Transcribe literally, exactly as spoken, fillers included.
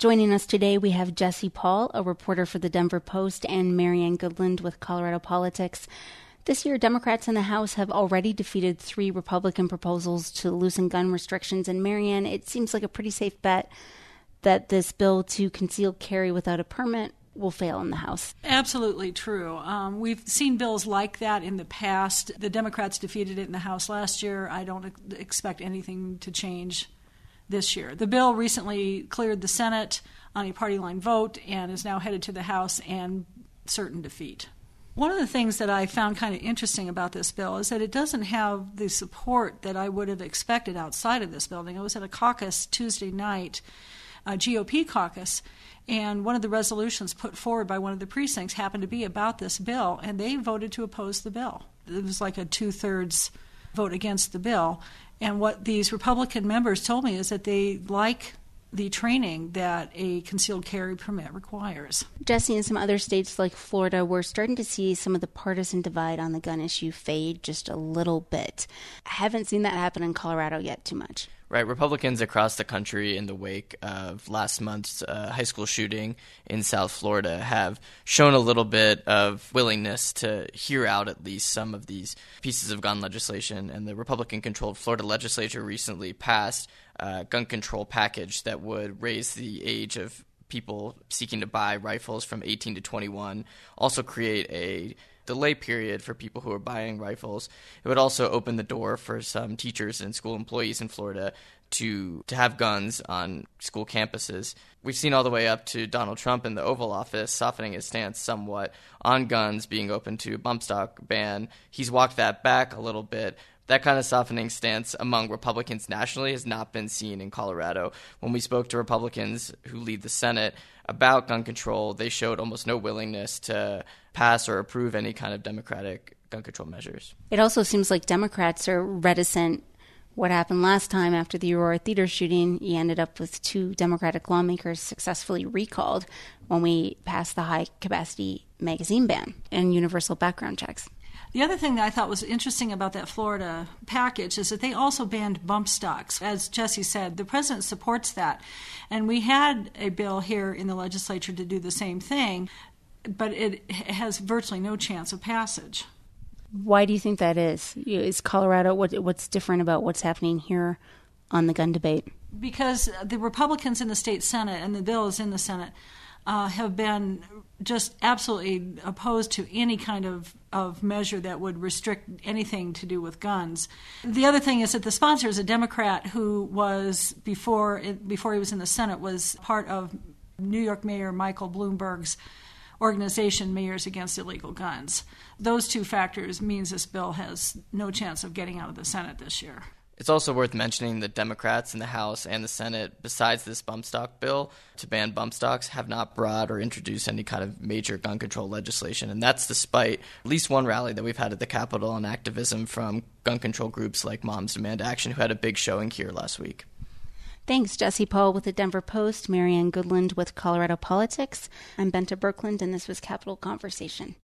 Joining us today, we have Jesse Paul, a reporter for the Denver Post, and Marianne Goodland with Colorado Politics. This year, Democrats in the House have already defeated three Republican proposals to loosen gun restrictions. And Marianne, it seems like a pretty safe bet that this bill to conceal carry without a permit will fail in the House. Absolutely true. Um, we've seen bills like that in the past. The Democrats defeated it in the House last year. I don't ex- expect anything to change this year. The bill recently cleared the Senate on a party line vote and is now headed to the House and certain defeat. One of the things that I found kind of interesting about this bill is that it doesn't have the support that I would have expected outside of this building. I was at a caucus Tuesday night, a G O P caucus, and one of the resolutions put forward by one of the precincts happened to be about this bill, and they voted to oppose the bill. It was like a two-thirds vote against the bill. And what these Republican members told me is that they like the training that a concealed carry permit requires. Jesse, in some other states like Florida, we're starting to see some of the partisan divide on the gun issue fade just a little bit. I haven't seen that happen in Colorado yet too much. Right. Republicans across the country in the wake of last month's uh, high school shooting in South Florida have shown a little bit of willingness to hear out at least some of these pieces of gun legislation. And the Republican-controlled Florida legislature recently passed a gun control package that would raise the age of people seeking to buy rifles from eighteen to twenty-one, also create a delay period for people who are buying rifles. It would also open the door for some teachers and school employees in Florida to to have guns on school campuses. We've seen all the way up to Donald Trump in the Oval Office softening his stance somewhat on guns being open to a bump stock ban. He's walked that back a little bit. That kind of softening stance among Republicans nationally has not been seen in Colorado. When we spoke to Republicans who lead the Senate about gun control, they showed almost no willingness to pass or approve any kind of Democratic gun control measures. It also seems like Democrats are reticent. What happened last time after the Aurora Theater shooting, you ended up with two Democratic lawmakers successfully recalled when we passed the high-capacity magazine ban and universal background checks. The other thing that I thought was interesting about that Florida package is that they also banned bump stocks. As Jesse said, the president supports that. And we had a bill here in the legislature to do the same thing, but it has virtually no chance of passage. Why do you think that is? Is Colorado, what, what's different about what's happening here on the gun debate? Because the Republicans in the state Senate, and the bill is in the Senate, uh, have been just absolutely opposed to any kind of, of measure that would restrict anything to do with guns. The other thing is that the sponsor is a Democrat who was, before it, before he was in the Senate, was part of New York Mayor Michael Bloomberg's organization, Mayors Against Illegal Guns. Those two factors means this bill has no chance of getting out of the Senate this year. It's also worth mentioning that Democrats in the House and the Senate, besides this bump stock bill to ban bump stocks, have not brought or introduced any kind of major gun control legislation. And that's despite at least one rally that we've had at the Capitol on activism from gun control groups like Moms Demand Action, who had a big showing here last week. Thanks, Jesse Paul with the Denver Post, Marianne Goodland with Colorado Politics. I'm Benta Birkeland, and this was Capitol Conversation.